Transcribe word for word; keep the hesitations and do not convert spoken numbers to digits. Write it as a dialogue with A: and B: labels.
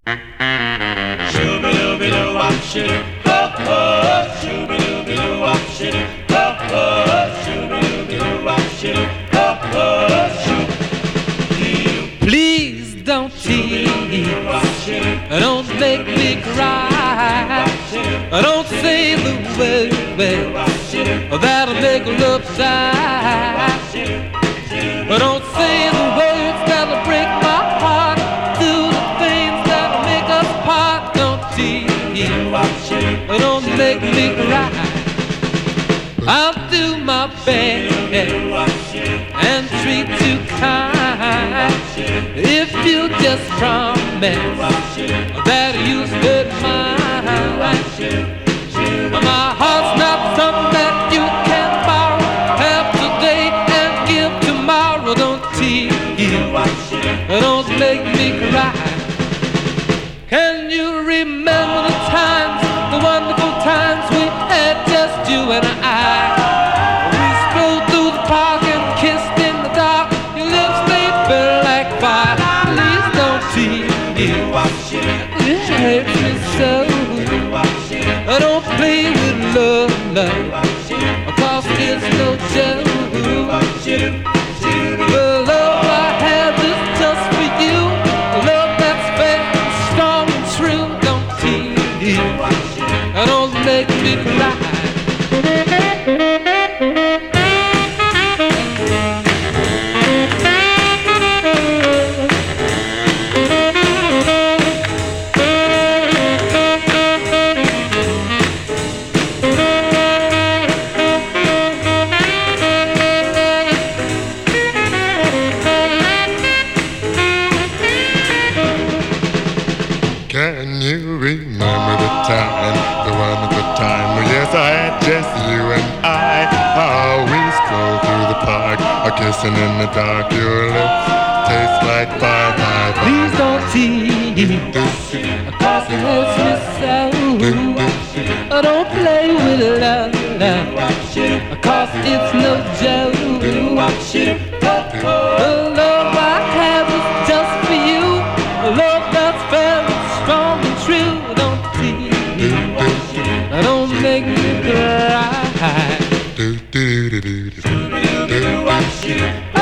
A: Shoo-be-doo-be-doo-wop, shoo-doo-oh-oh. Shoo-be-doo-be-doo-wop, shoo-doo-oh-oh. Shoo-be-doo-be-doo-wop, shoo-doo-oh-oh. Shoo-be-doo.
B: Please don't tease, don't make me cry. Don't say the words that'll make love die. Don't say the words that'll break my heart. Do the things that'll make us part. Don't tease, don't make me cry. I'll do my best and treat you kind if you just promise that you'll stay mine. My heart's not something that you can borrow. Have today and give tomorrow. Don't tease, don't make me cry. Can you remember the times, the wonderful times we had, just you and I? We strolled through the park and kissed in the dark. Your lips, they burn like fire. Please don't tease, it hurts me so. Don't play with love, love, cause it's no joke. The love I have is just for you, a love that's fair and strong and true. Don't tease, don't make me cry.
C: Can you remember the time, the wonderful time? Well, yes, I had just you and I. How we strolled through the park, a kissing in the dark. Your lips taste like fire. Bye, bye.
B: Please don't tease, cause it hurts me so. Don't play with love, love, cause it's no joke. The love I have is just for you, a love that's fair and strong and true. Don't tease, don't make me cry.
C: Do do do do do do do do.